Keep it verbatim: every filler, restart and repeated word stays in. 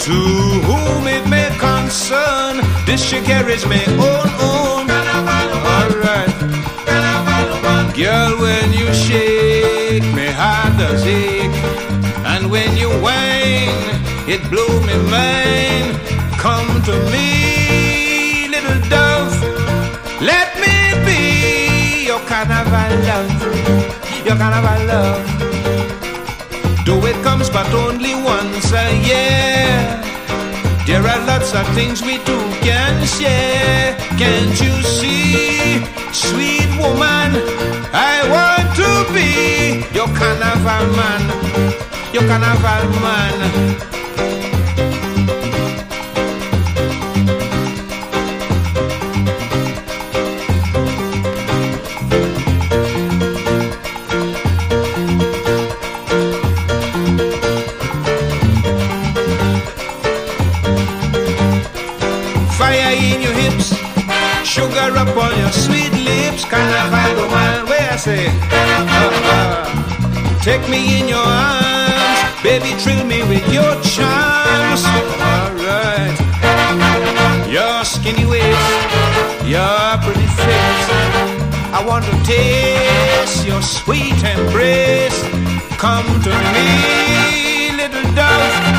To whom it may concern, this she carries me own, own. Alright. Girl, when you shake, my heart does ache. And when you whine, it blow me mind. Come to me, little dove. Let me be your carnival love. Your carnival love. Though it comes but only once a year, there are lots of things we two can share. Can't you see, sweet woman, I want to be your carnival man, your carnival man. Fire in your hips, sugar up on your sweet lips. Carnival woman, where I say, uh, uh, take me in your arms, baby, thrill me with your charms. Alright, your skinny waist, your pretty face, I want to taste your sweet embrace. Come to me, little dove.